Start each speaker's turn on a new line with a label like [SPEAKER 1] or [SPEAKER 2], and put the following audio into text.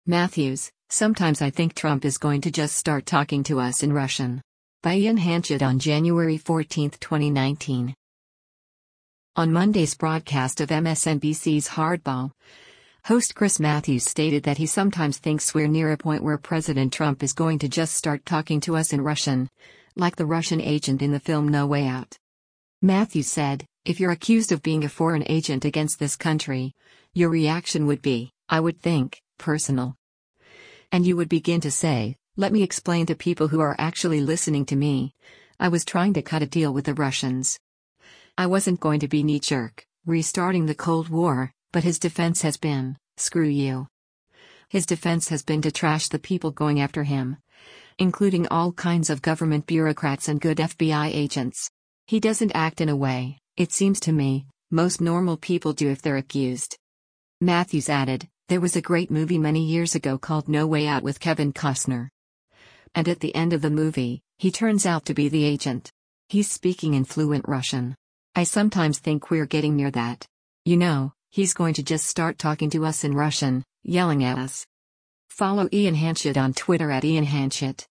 [SPEAKER 1] Matthews, sometimes I think Trump is going to just start talking to us in Russian. By Ian Hanchett on January 14, 2019. On Monday's broadcast of MSNBC's Hardball, host Chris Matthews stated that he sometimes thinks we're near a point where President Trump is going to just start talking to us in Russian, like the Russian agent in the film No Way Out. Matthews said, "If you're accused of being a foreign agent against this country, your reaction would be, I would think, personal. And you would begin to say, let me explain to people who are actually listening to me. I was trying to cut a deal with the Russians. I wasn't going to be knee-jerk, restarting the Cold War, but his defense has been, screw you. His defense has been to trash the people going after him, including all kinds of government bureaucrats and good FBI agents. He doesn't act in a way, it seems to me, most normal people do if they're accused." Matthews added, "There was a great movie many years ago called No Way Out with Kevin Costner. And at the end of the movie, he turns out to be the agent. He's speaking in fluent Russian. I sometimes think we're getting near that. You know, he's going to just start talking to us in Russian, yelling at us." Follow Ian Hanchett on Twitter at Ian Hanchett.